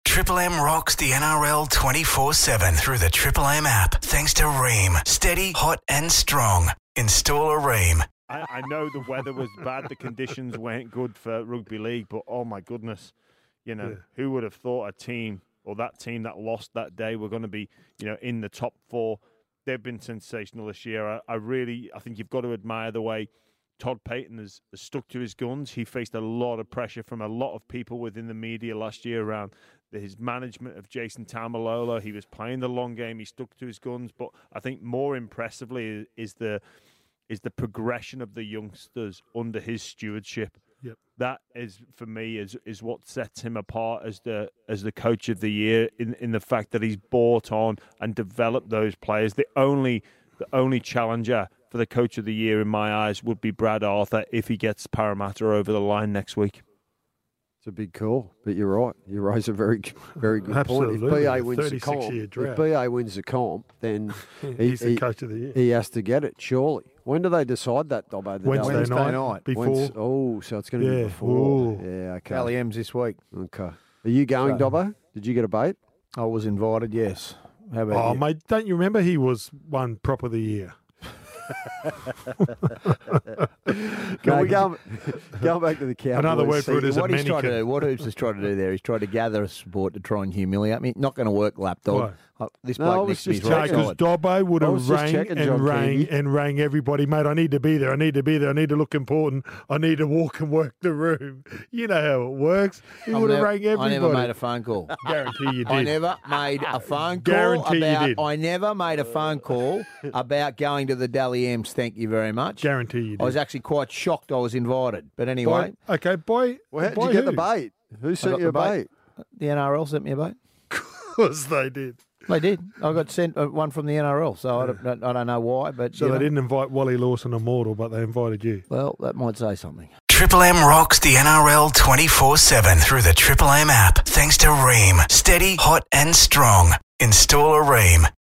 Triple M rocks the NRL 24/7 through the Triple M app. Thanks to Ream. Steady, hot and strong. Install a Ream. I know the weather was bad. The conditions weren't good for rugby league, but oh my goodness, who would have thought a team or that team that lost that day were going to be, in the top four? They've been sensational this year. I think you've got to admire the way Todd Payton has stuck to his guns. He faced a lot of pressure from a lot of people within the media last year around his management of Jason Taumalolo. He was playing the long game. He stuck to his guns. But I think more impressively is the progression of the youngsters under his stewardship. Yep. That is, for me, is what sets him apart as the coach of the year in the fact that he's bought on and developed those players. The only challenger for the coach of the year in my eyes would be Brad Arthur if he gets Parramatta over the line next week. It's a big call, but you're right. You raise a very, very good point. If BA wins the comp, then he's the coach of the year. He has to get it, surely. When do they decide that, Dobbo? Wednesday night. Before. So it's going to be before. Ooh. Yeah, okay. Dally M's this week. Okay. Are you going, Dobbo? Did you get a bate? I was invited, yes. How about you? Mate, don't you remember he was one prop of the year? Going back to the Cowboys. Another word for it is what a he's trying to mannequin. do, what Hoops is trying to do there, he's trying to gather support to try and humiliate me. Not going to work, lapdog. This bloke next to me is right because side. Dobbo would have rang rang everybody, mate. I need to be there. I need to look important. I need to walk and work the room. You know how it works. He would have rang everybody. I never made a phone call. Guarantee you did. I never made a phone call Guarantee you about. did. I never made a phone call about going to the Dally M's. Thank you very much. Guarantee you did. I was actually quite shocked I was invited. But anyway. Well, how did you get the bait? Who sent you a bait? The NRL sent me a bait. Of course they did. They did. I got sent one from the NRL, so I don't know why. But So they didn't invite Wally Lawson and Mortal, but they invited you. Well, that might say something. Triple M rocks the NRL 24/7 through the Triple M app. Thanks to Ream. Steady, hot and strong. Install a Ream.